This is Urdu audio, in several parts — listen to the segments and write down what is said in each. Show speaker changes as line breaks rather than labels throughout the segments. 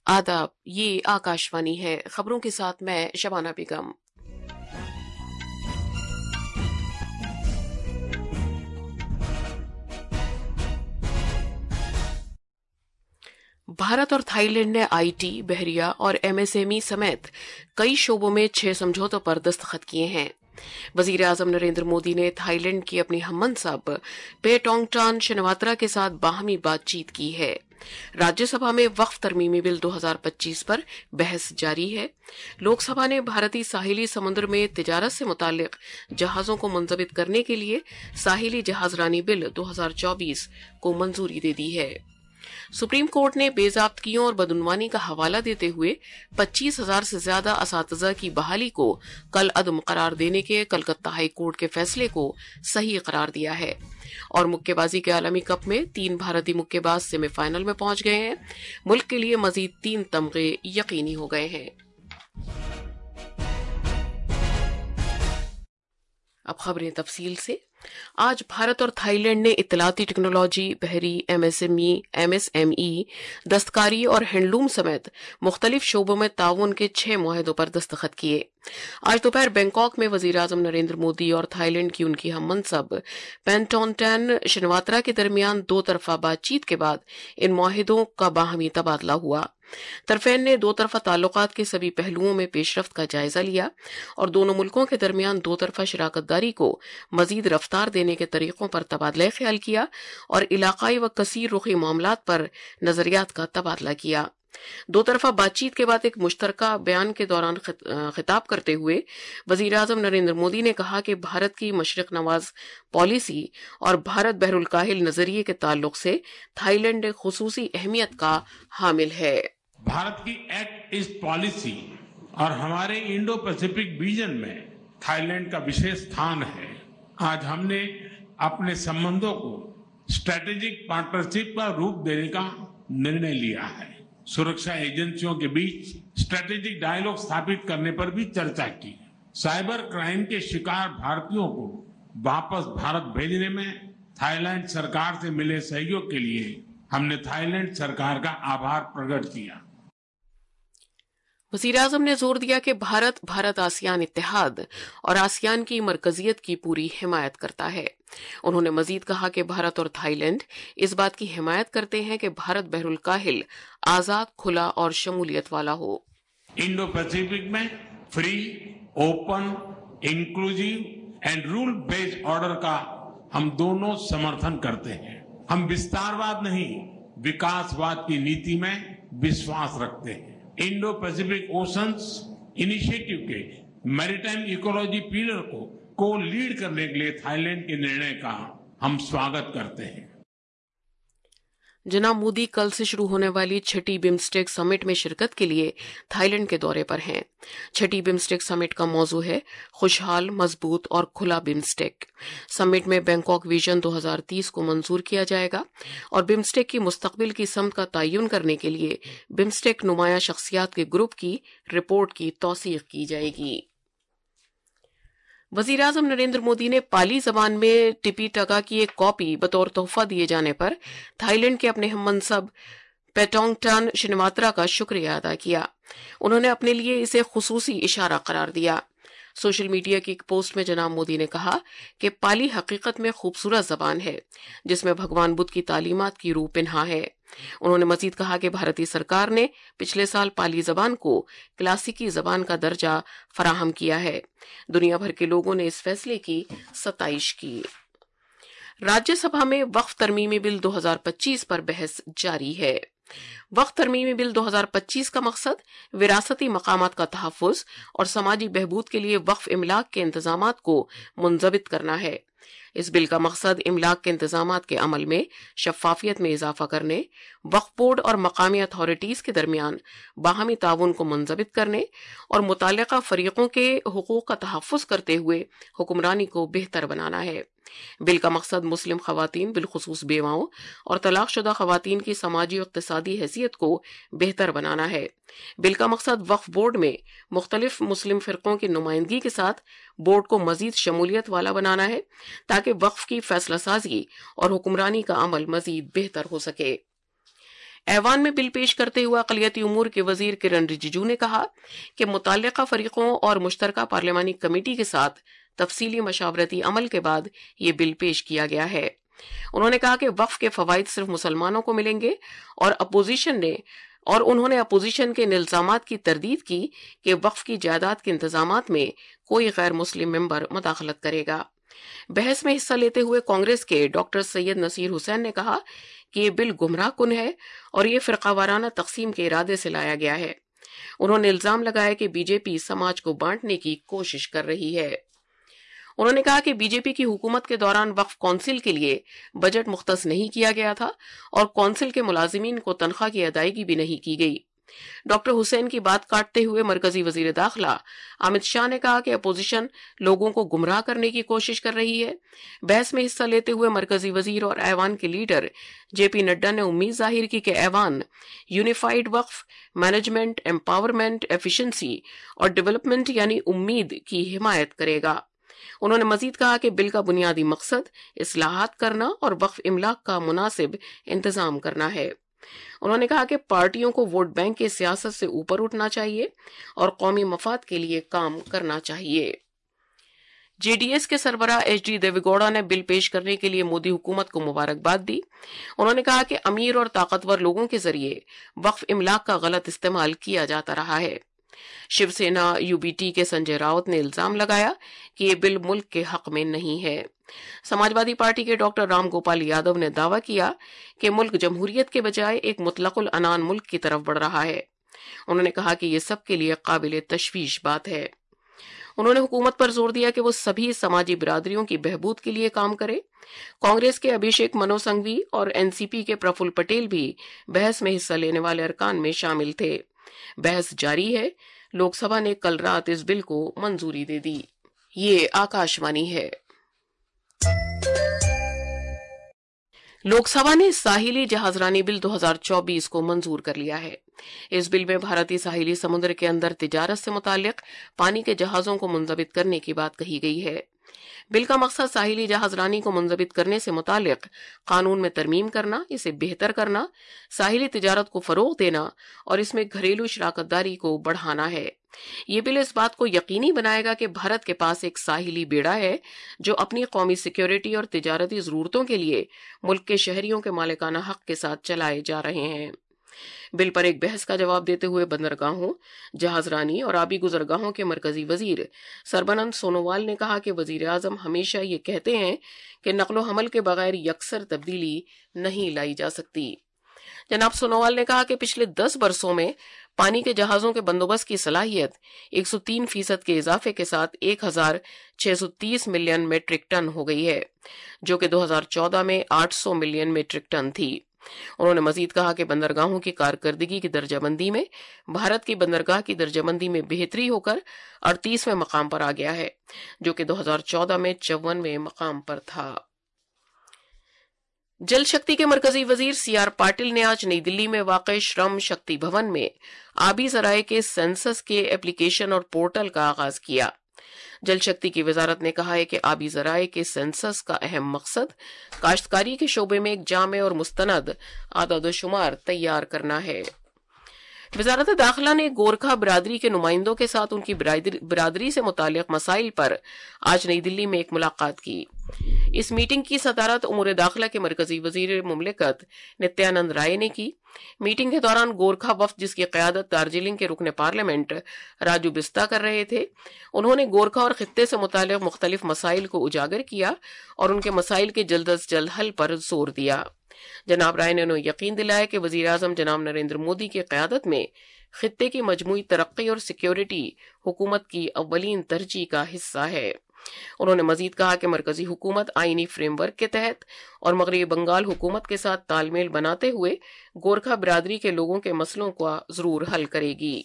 आदाब, ये आकाशवाणी है। खबरों के साथ मैं शबाना बेगम। भारत और थाईलैंड ने आईटी, बहरिया और एमएसएमई समेत कई शोबों में 6 समझौतों पर दस्तखत किए हैं। वजीर आजम नरेंद्र मोदी ने थाईलैंड की अपनी हममनसब पेटोंगटान शिनवात्रा के साथ बाहमी बातचीत की है। राज्यसभा में वक्फ तरमीमी बिल 2025 पर बहस जारी है। लोकसभा ने भारतीय साहिली समुद्र में तिजारत से मुताल्लिक जहाजों को मुंजबित करने के लिए साहिली जहाजरानी बिल 2024 को मंजूरी दे दी है। सुप्रीम कोर्ट ने बेज़ाब्तगियों और बदउनवानी का हवाला देते हुए 25,000 से ज्यादा असातिज़ा की बहाली को कल अदम करार देने के कलकत्ता हाई कोर्ट के फैसले को सही करार दिया है। और मुक्केबाजी के आलमी कप में 3 भारतीय मुक्केबाज सेमीफाइनल में पहुंच गए हैं। मुल्क के लिए मजीद 3 तमगे यकीनी हो गए हैं। अब खबरें तफसील से। आज भारत और थाईलैंड ने इत्तलाती टेक्नोलॉजी, बहरी, एमएसएमई, दस्तकारी और हैंडलूम समेत मुख्तलिफ शोबों में ताउन के 6 मुआहदों पर दस्तखत किए। आज दोपहर बैंकॉक में वजीर आजम नरेंद्र मोदी और थाईलैंड की उनकी हममनसब पेंटोंगटान शिनवात्रा के दरमियान 2 तरफा बातचीत के बाद इन मुआहदों का बाहमी तबादला हुआ। तरफेन ने 2 तरफा ताल्लुकात के सभी पहलुओं में पेशरफ्त का जायजा लिया और दोनों मुल्कों के दरमियान 2 तरफा शराकतदारी को मजीद रफ्तार देने के तरीकों पर तबादला ख्याल किया और इलाकाई व कसीर रुखी मामलात पर नजरियात का तबादला किया। 2 तरफा बातचीत के बाद एक मुश्तरका बयान के दौरान खिताब करते हुए वजीर आजम नरेंद्र मोदी ने कहा कि भारत की मशरिक नवाज पॉलिसी और भारत बहरुल काहिल नजरिए के ताल्लुक से थाईलैंड एक खुसूसी अहमियत का हामिल है।
भारत की एक्ट ईस्ट पॉलिसी और हमारे इंडो पैसिफिक विजन में थाईलैंड का विशेष स्थान है। आज हमने अपने संबंधों को स्ट्रेटेजिक पार्टनरशिप का रूप देने का निर्णय लिया है। सुरक्षा एजेंसियों के बीच स्ट्रेटेजिक डायलॉग स्थापित करने पर भी चर्चा की। साइबर क्राइम के शिकार भारतीयों को वापस भारत भेजने में थाईलैंड सरकार से मिले सहयोग के लिए हमने थाईलैंड सरकार का आभार प्रकट किया।
वज़ीर आज़म ने जोर दिया कि भारत आसियान इत्तेहाद और आसियान की मरकजियत की पूरी हिमायत करता है। उन्होंने मजीद कहा कि भारत और थाईलैंड इस बात की हिमायत करते हैं कि भारत बहरुल काहिल आजाद, खुला और शमूलियत वाला हो।
इंडो पैसिफिक में free, open, inclusive and rule based order का हम दोनों समर्थन करते हैं। हम विस्तारवाद नहीं, विकासवाद की नीति में विश्वास रखते हैं। इंडो पैसिफिक ओशंस इनिशिएटिव के मैरीटाइम इकोलॉजी पिलर को लीड करने के लिए थाईलैंड के निर्णय का हम स्वागत करते हैं।
जनाब मोदी कल से शुरू होने वाली 6ठी बिम्स्टेक समिट में शिरकत के लिए थाईलैंड के दौरे पर हैं। 6ठी बिम्स्टेक समिट का मौजू है खुशहाल, मजबूत और खुला बिम्स्टेक। समिट में बैंकॉक विजन 2030 को मंजूर किया जाएगा और बिम्स्टेक की मुस्तकबिल की समत का तयन करने के लिए बिम्स्टेक नुमाया शख्सियात के ग्रुप की रिपोर्ट की तौसीक की जाएगी। वजीर आजम नरेंद्र मोदी ने पाली जबान में टिपिटका की एक कॉपी बतौर तोहफा दिए जाने पर थाईलैंड के अपने हममनसब पेटोंगटान शिनवात्रा का शुक्रिया अदा किया। उन्होंने अपने लिए इसे खुसूसी इशारा करार दिया। सोशल मीडिया की एक पोस्ट में जनाब मोदी ने कहा कि पाली हकीकत में खूबसूरत जबान है जिसमें भगवान बुद्ध की तालीमात की रूह पिन्हा है। उन्होंने मजीद कहा कि भारतीय सरकार ने पिछले साल पाली जबान को क्लासिकी जबान का दर्जा फराहम किया है। दुनिया भर के लोगों ने इस फैसले की सताइश की। राज्यसभा में वक्फ तरमीमी बिल 2025 पर बहस जारी है। वक्फ तरमीमी बिल 2025 का मकसद विरासती मकामात का तहफ़्फ़ुज़ और समाजी बहबूद के लिए वक्फ इमलाक के इंतजामात को मुंजबित करना है। इस बिल का मकसद इमलाक के इंतजामात के अमल में शफाफियत में इजाफा करने, वक्फ बोर्ड और मकामी अथॉरिटीज के दरमियान बाहमी ताउन को मुंजबित करने और मुताल्लिका फरीकों के हुकूक का तहफ़्फ़ुज़ करते हुए हुक्मरानी को बेहतर बनाना है। बिल का मकसद मुस्लिम खवातीन, बिलखुसूस बेवाओं और तलाकशुदा खवातीन की समाजी और इक़्तिसादी हैसियत को बेहतर बनाना है। बिल का मकसद वक्फ बोर्ड में मुख्तलिफ मुस्लिम फ़िरक़ों की नुमाइंदगी के साथ बोर्ड को मजीद शमूलियत वाला बनाना है ताकि वक्फ की फैसला साजी और हुक्मरानी का अमल मजीद बेहतर हो सके। ایوان میں بل پیش کرتے ہوئے اقلیتی امور کے وزیر کرن رجیجو نے کہا کہ متعلقہ فریقوں اور مشترکہ پارلیمانی کمیٹی کے ساتھ تفصیلی مشاورتی عمل کے بعد یہ بل پیش کیا گیا ہے۔ انہوں نے کہا کہ وقف کے فوائد صرف مسلمانوں کو ملیں گے اور انہوں نے اپوزیشن کے ان الزامات کی تردید کی کہ وقف کی جائیداد کے انتظامات میں کوئی غیر مسلم ممبر مداخلت کرے گا۔ بحث میں حصہ لیتے ہوئے کانگریس کے ڈاکٹر سید نصیر حسین نے کہا کہ یہ بل گمراہ کن ہے اور یہ فرقہ وارانہ تقسیم کے ارادے سے لایا گیا ہے۔ انہوں نے الزام لگایا کہ بی جے پی سماج کو بانٹنے کی کوشش کر رہی ہے۔ انہوں نے کہا کہ بی جے پی کی حکومت کے دوران وقف کونسل کے لیے بجٹ مختص نہیں کیا گیا تھا اور کونسل کے ملازمین کو تنخواہ کی ادائیگی بھی نہیں کی گئی۔ ڈاکٹر حسین کی بات کاٹتے ہوئے مرکزی وزیر داخلہ امت شاہ نے کہا کہ اپوزیشن لوگوں کو گمراہ کرنے کی کوشش کر رہی ہے۔ بحث میں حصہ لیتے ہوئے مرکزی وزیر اور ایوان کے لیڈر جے پی نڈا نے امید ظاہر کی کہ ایوان یونیفائیڈ وقف مینجمنٹ، امپاورمنٹ، ایفیشنسی اور ڈیولپمنٹ یعنی امید کی حمایت کرے گا۔ انہوں نے مزید کہا کہ بل کا بنیادی مقصد اصلاحات کرنا اور وقف املاک کا مناسب انتظام کرنا ہے۔ انہوں نے کہا کہ پارٹیوں کو ووٹ بینک کی سیاست سے اوپر اٹھنا چاہیے اور قومی مفاد کے لیے کام کرنا چاہیے۔ جے ڈی ایس کے سربراہ ایچ ڈی دیوی گوڑا نے بل پیش کرنے کے لیے مودی حکومت کو مبارکباد دی۔ انہوں نے کہا کہ امیر اور طاقتور لوگوں کے ذریعے وقف املاک کا غلط استعمال کیا جاتا رہا ہے۔ Shiv Sena U B T کے سنجے راوت نے الزام لگایا کہ یہ بل ملک کے حق میں نہیں ہے۔ سماجوادی پارٹی کے ڈاکٹر رام گوپال یادو نے دعویٰ کیا کہ ملک جمہوریت کے بجائے ایک مطلق العنان ملک کی طرف بڑھ رہا ہے۔ انہوں نے کہا کہ یہ سب کے لیے قابل تشویش بات ہے۔ انہوں نے حکومت پر زور دیا کہ وہ سبھی سماجی برادریوں کی بہبود کے لیے کام کرے۔ کانگریس کے ابھیشیک منو سنگھوی اور این سی پی کے پرفل پٹیل بھی بحث میں حصہ لینے والے ارکان میں شامل تھے۔ بحث جاری ہے۔ لوک سبھا نے کل رات اس بل کو منظوری دے دی۔ یہ آکاش وانی ہے۔ لوک سبھا نے ساحلی جہاز رانی بل 2024 کو منظور کر لیا ہے۔ اس بل میں بھارتی ساحلی سمندر کے اندر تجارت سے متعلق پانی کے جہازوں کو منضبط کرنے کی بات کہی گئی ہے۔ بل کا مقصد ساحلی جہاز رانی کو منضبط کرنے سے متعلق قانون میں ترمیم کرنا، اسے بہتر کرنا، ساحلی تجارت کو فروغ دینا اور اس میں گھریلو شراکت داری کو بڑھانا ہے۔ یہ بل اس بات کو یقینی بنائے گا کہ بھارت کے پاس ایک ساحلی بیڑا ہے جو اپنی قومی سیکیورٹی اور تجارتی ضرورتوں کے لیے ملک کے شہریوں کے مالکانہ حق کے ساتھ چلائے جا رہے ہیں۔ بل پر ایک بحث کا جواب دیتے ہوئے بندرگاہوں، جہاز رانی اور آبی گزرگاہوں کے مرکزی وزیر سربانند سونووال نے کہا کہ وزیر اعظم ہمیشہ یہ کہتے ہیں کہ نقل و حمل کے بغیر یکسر تبدیلی نہیں لائی جا سکتی۔ جناب سونووال نے کہا کہ پچھلے 10 برسوں میں پانی کے جہازوں کے بندوبست کی صلاحیت 103% کے اضافے کے ساتھ 1630 ملین میٹرک ٹن ہو گئی ہے، جو کہ 2014 میں 800 ملین میٹرک ٹن تھی۔ انہوں نے مزید کہا کہ بندرگاہوں کی کارکردگی کی درجہ بندی میں بھارت کی بندرگاہ کی درجہ بندی میں بہتری ہو کر 38ویں مقام پر آ گیا ہے، جو کہ 2014 میں 54ویں مقام پر تھا۔ جل شکتی کے مرکزی وزیر سی آر پاٹل نے آج نئی دلی میں واقع شرم شکتی بھون میں آبی ذرائع کے سینسس کے اپلیکیشن اور پورٹل کا آغاز کیا۔ جل شکتی کی وزارت نے کہا ہے کہ آبی ذرائع کے سینسس کا اہم مقصد کاشتکاری کے شعبے میں ایک جامع اور مستند اعداد و شمار تیار کرنا ہے۔ وزارت داخلہ نے گورکھا برادری کے نمائندوں کے ساتھ ان کی برادری سے متعلق مسائل پر آج نئی دلی میں ایک ملاقات کی۔ اس میٹنگ کی صدارت امور داخلہ کے مرکزی وزیر مملکت نتیانند رائے نے کی۔ میٹنگ کے دوران گورکھا وفد، جس کی قیادت دارجلنگ کے رکن پارلیمنٹ راجو بستا کر رہے تھے، انہوں نے گورکھا اور خطے سے متعلق مختلف مسائل کو اجاگر کیا اور ان کے مسائل کے جلد از جلد حل پر زور دیا۔ جناب رائے نے انہیں یقین دلایا کہ وزیر اعظم جناب نریندر مودی کی قیادت میں خطے کی مجموعی ترقی اور سیکیورٹی حکومت کی اولین ترجیح کا حصہ ہے۔ انہوں نے مزید کہا کہ مرکزی حکومت آئینی فریم ورک کے تحت اور مغربی بنگال حکومت کے ساتھ تال میل بناتے ہوئے گورکھا برادری کے لوگوں کے مسئلوں کا ضرور حل کرے گی۔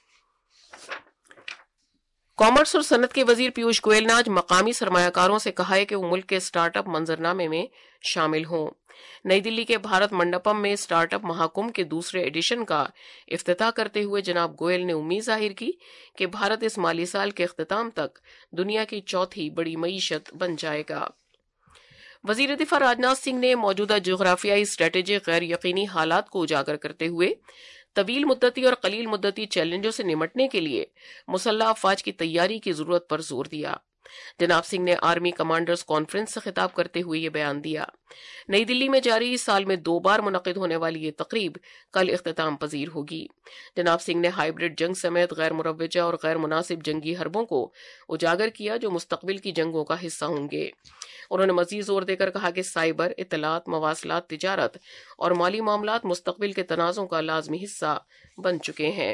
کامرس اور صنعت کے وزیر پیوش گوئل نے آج مقامی سرمایہ کاروں سے کہا ہے کہ وہ ملک کے سٹارٹ اپ منظرنامے میں شامل ہوں۔ نئی دلی کے بھارت منڈپم میں سٹارٹ اپ مہاکمبھ کے دوسرے ایڈیشن کا افتتاح کرتے ہوئے جناب گوئل نے امید ظاہر کی کہ بھارت اس مالی سال کے اختتام تک دنیا کی چوتھی بڑی معیشت بن جائے گا۔ وزیر دفاع راجناتھ سنگھ نے موجودہ جغرافیائی اسٹریٹجک غیر یقینی حالات کو اجاگر کرتے ہوئے طویل مدتی اور قلیل مدتی چیلنجوں سے نمٹنے کے لیے مسلح افواج کی تیاری کی ضرورت پر زور دیا۔ جناب سنگھ نے آرمی کمانڈرز کانفرنس سے خطاب کرتے ہوئے یہ بیان دیا۔ نئی دلی میں جاری سال میں 2 بار منعقد ہونے والی یہ تقریب کل اختتام پذیر ہوگی۔ جناب سنگھ نے ہائیبرڈ جنگ سمیت غیر مروجہ اور غیر مناسب جنگی حربوں کو اجاگر کیا جو مستقبل کی جنگوں کا حصہ ہوں گے۔ انہوں نے مزید زور دے کر کہا کہ سائبر، اطلاعات، مواصلات، تجارت اور مالی معاملات مستقبل کے تنازعوں کا لازمی حصہ بن چکے ہیں۔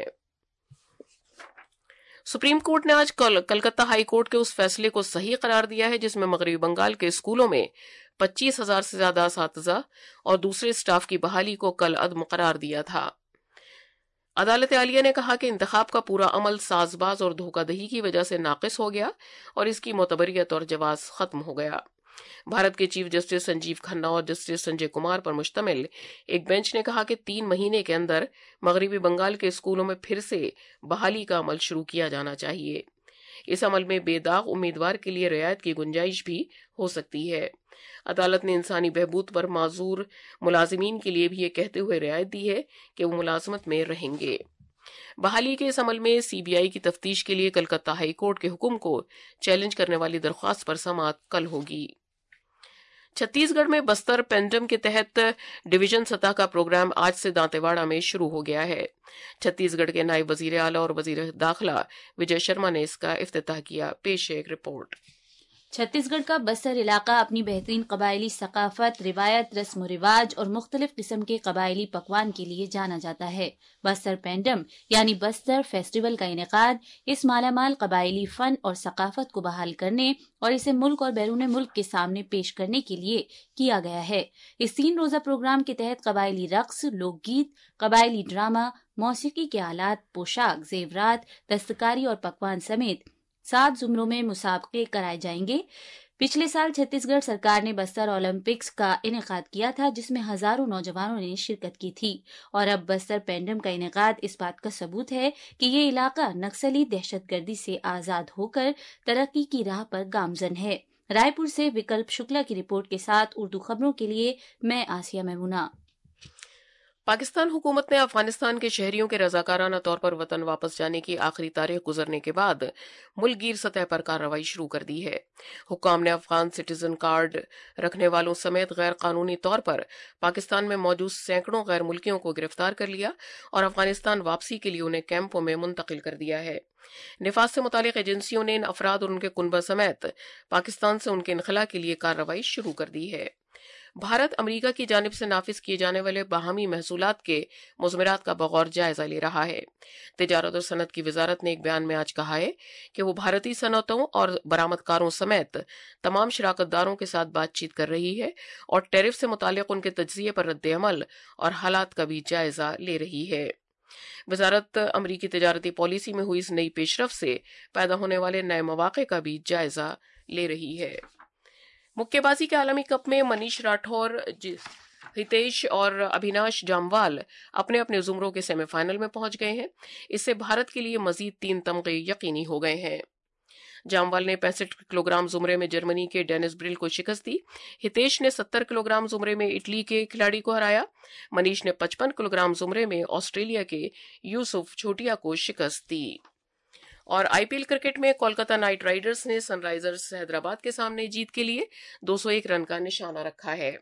سپریم کورٹ نے آج کلکتہ ہائی کورٹ کے اس فیصلے کو صحیح قرار دیا ہے جس میں مغربی بنگال کے اسکولوں میں 25,000 سے زیادہ اساتذہ اور دوسرے اسٹاف کی بحالی کو کل عدم قرار دیا تھا۔ عدالت عالیہ نے کہا کہ انتخاب کا پورا عمل ساز باز اور دھوکہ دہی کی وجہ سے ناقص ہو گیا اور اس کی معتبریت اور جواز ختم ہو گیا۔ بھارت کے چیف جسٹس سنجیو کھنہ اور جسٹس سنجے کمار پر مشتمل ایک بینچ نے کہا کہ 3 مہینے کے اندر مغربی بنگال کے اسکولوں میں پھر سے بحالی کا عمل شروع کیا جانا چاہیے۔ اس عمل میں بے داغ امیدوار کے لیے رعایت کی گنجائش بھی ہو سکتی ہے۔ عدالت نے انسانی بہبود پر معذور ملازمین کے لیے بھی یہ کہتے ہوئے رعایت دی ہے کہ وہ ملازمت میں رہیں گے۔ بحالی کے اس عمل میں سی بی آئی کی تفتیش کے لیے کلکتہ ہائی کورٹ کے حکم کو چیلنج کرنے والی درخواست پر سماعت کل ہوگی۔ چھتیس گڑھ میں بستر پینڈم کے تحت ڈویژن سطح کا پروگرام آج سے دانتے واڑہ میں شروع ہو گیا ہے۔ چھتیس گڑھ کے نائب وزیر اعلیٰ اور وزیر داخلہ وجے شرما نے اس کا افتتاح کیا۔ پیش ہے ایک رپورٹ۔
چھتیس گڑھ کا بستر علاقہ اپنی بہترین قبائلی ثقافت، روایت، رسم و رواج اور مختلف قسم کے قبائلی پکوان کے لیے جانا جاتا ہے۔ بستر پینڈم یعنی بستر فیسٹیول کا انعقاد اس مالا مال قبائلی فن اور ثقافت کو بحال کرنے اور اسے ملک اور بیرون ملک کے سامنے پیش کرنے کے لیے کیا گیا ہے۔ اس 3 روزہ پروگرام کے تحت قبائلی رقص، لوک گیت، قبائلی ڈرامہ، موسیقی کے آلات، پوشاک، زیورات، دستکاری اور پکوان سمیت 7 زمروں میں مسابقے کرائے جائیں گے۔ پچھلے سال چھتیس گڑھ سرکار نے بستر اولمپکس کا انعقاد کیا تھا جس میں ہزاروں نوجوانوں نے شرکت کی تھی، اور اب بستر پینڈم کا انعقاد اس بات کا ثبوت ہے کہ یہ علاقہ نکسلی دہشت گردی سے آزاد ہو کر ترقی کی راہ پر گامزن ہے۔ رائے پور سے وکلپ شکلا کی رپورٹ کے ساتھ اردو خبروں کے لیے میں آسیہ میمونہ۔
پاکستان حکومت نے افغانستان کے شہریوں کے رضاکارانہ طور پر وطن واپس جانے کی آخری تاریخ گزرنے کے بعد ملک گیر سطح پر کارروائی شروع کر دی ہے۔ حکام نے افغان سٹیزن کارڈ رکھنے والوں سمیت غیر قانونی طور پر پاکستان میں موجود سینکڑوں غیر ملکیوں کو گرفتار کر لیا اور افغانستان واپسی کے لیے انہیں کیمپوں میں منتقل کر دیا ہے۔ نفاذ سے متعلق ایجنسیوں نے ان افراد اور ان کے کنبہ سمیت پاکستان سے ان کے انخلاء کے لیے کارروائی شروع کر دی ہے۔ بھارت امریکہ کی جانب سے نافذ کیے جانے والے باہمی محصولات کے مضمرات کا بغور جائزہ لے رہا ہے۔ تجارت اور صنعت کی وزارت نے ایک بیان میں آج کہا ہے کہ وہ بھارتی صنعتوں اور برآمدکاروں سمیت تمام شراکت داروں کے ساتھ بات چیت کر رہی ہے اور ٹیرف سے متعلق ان کے تجزیے پر رد عمل اور حالات کا بھی جائزہ لے رہی ہے۔ وزارت امریکی تجارتی پالیسی میں ہوئی اس نئی پیش رفت سے پیدا ہونے والے نئے مواقع کا بھی جائزہ لے رہی ہے۔ مکے بازی کے عالمی کپ میں منیش راٹھور، ہتیش اور ابھیناش جاموال اپنے اپنے زمروں کے سیمی فائنل میں پہنچ گئے ہیں۔ اس سے بھارت کے لیے مزید 3 تمغے یقینی ہو گئے ہیں۔ جاموال نے 65 کلو گرام زمرے میں جرمنی کے ڈینس برل کو شکست دی۔ ہتیش نے 70 کلو گرام زمرے میں اٹلی کے کھلاڑی کو ہرایا۔ منیش نے 55 کلو گرام زمرے میں آسٹریلیا کے یوسف چھوٹیا کو شکست دی۔ اور آئی پی ایل کرکٹ میں کولکتہ نائٹ رائڈرز نے سن رائزرز حیدرآباد کے سامنے جیت کے لیے 201 رن کا نشانہ رکھا ہے۔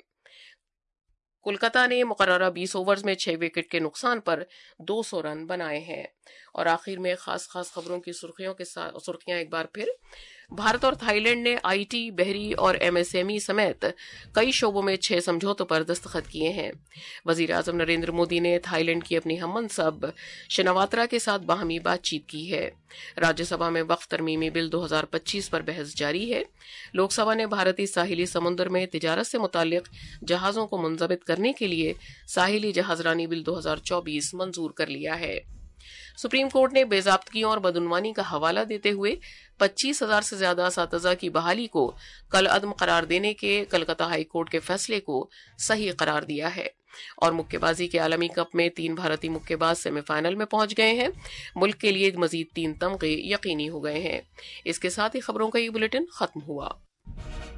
کولکتہ نے مقررہ 20 اوورز میں 6 وکٹ کے نقصان پر 200 رن بنائے ہیں۔ اور آخر میں خاص خبروں کی سرخیاں ایک بار پھر۔ بھارت اور تھائی لینڈ نے آئی ٹی، بحری اور ایم ایس ایم ای سمیت کئی شعبوں میں 6 سمجھوتوں پر دستخط کیے ہیں۔ وزیر اعظم نریندر مودی نے تھائی لینڈ کی اپنی ہم منصب شنواترا کے ساتھ باہمی بات چیت کی ہے۔ راجیہ سبھا میں وقف ترمیمی بل 2025 پر بحث جاری ہے۔ لوک سبھا نے بھارتی ساحلی سمندر میں تجارت سے متعلق جہازوں کو منضبط کرنے کے لیے ساحلی جہاز رانی بل 2024 منظور کر لیا ہے۔ سپریم کورٹ نے بے ضابطگیوں اور بدعنوانی کا حوالہ دیتے ہوئے 25,000 سے زیادہ اساتذہ کی بحالی کو کل عدم قرار دینے کے کلکتہ ہائی کورٹ کے فیصلے کو صحیح قرار دیا ہے۔ اور مکے بازی کے عالمی کپ میں 3 بھارتی مکے باز سیمی فائنل میں پہنچ گئے ہیں۔ ملک کے لیے مزید 3 تمغے یقینی ہو گئے ہیں۔ اس کے ساتھ ہی خبروں کا یہ بلیٹن ختم ہوا۔